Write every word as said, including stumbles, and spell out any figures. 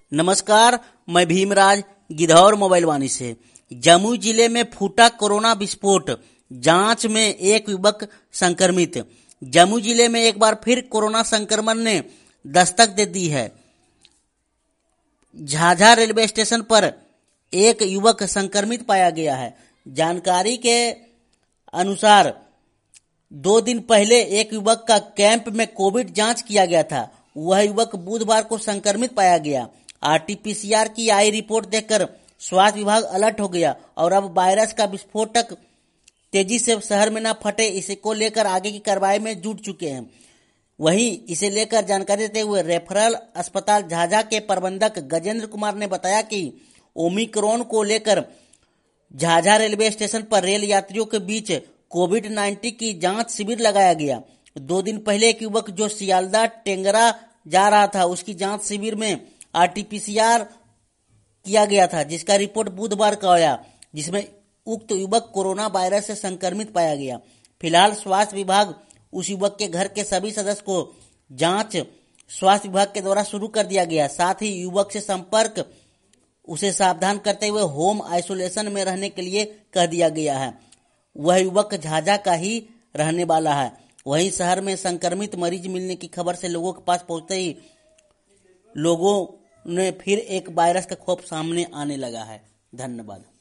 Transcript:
नमस्कार, मैं भीमराज गिद्धौर मोबाइल वाणी से। जमुई जिले में फूटा कोरोना विस्फोट, जांच में एक युवक संक्रमित। जमुई जिले में एक बार फिर कोरोना संक्रमण ने दस्तक दे दी है। झाझा रेलवे स्टेशन पर एक युवक संक्रमित पाया गया है। जानकारी के अनुसार दो दिन पहले एक युवक का कैंप में कोविड जांच किया गया था। वह युवक बुधवार को संक्रमित पाया गया। आरटीपीसीआर की आई रिपोर्ट देखकर स्वास्थ्य विभाग अलर्ट हो गया और अब वायरस का विस्फोटक तेजी से शहर में न फटे, इसको लेकर आगे की कार्रवाई में जुट चुके हैं। वहीं इसे लेकर जानकारी देते हुए रेफरल अस्पताल झाझा के प्रबंधक गजेंद्र कुमार ने बताया कि ओमिक्रॉन को लेकर झाझा रेलवे स्टेशन पर रेल यात्रियों के बीच कोविड नाइन्टीन की जांच शिविर लगाया गया। दो दिन पहले एक युवक जो सियालदा टेंगरा जा रहा था, उसकी जांच शिविर में आरटीपीसीआर किया गया था, जिसका रिपोर्ट बुधवार को आया, जिसमें उक्त युवक कोरोना वायरस से संक्रमित पाया गया। फिलहाल स्वास्थ्य विभाग उस युवक के घर के सभी सदस्य को जांच स्वास्थ्य विभाग के द्वारा शुरू कर दिया गया। साथ ही युवक से संपर्क उसे सावधान करते हुए होम आइसोलेशन में रहने के लिए कह दिया गया है। वह युवक झाझा का ही रहने वाला है। वहीं शहर में संक्रमित मरीज मिलने की खबर से लोगों के पास पहुंचते ही लोगों ने फिर एक वायरस का खौफ सामने आने लगा है। धन्यवाद।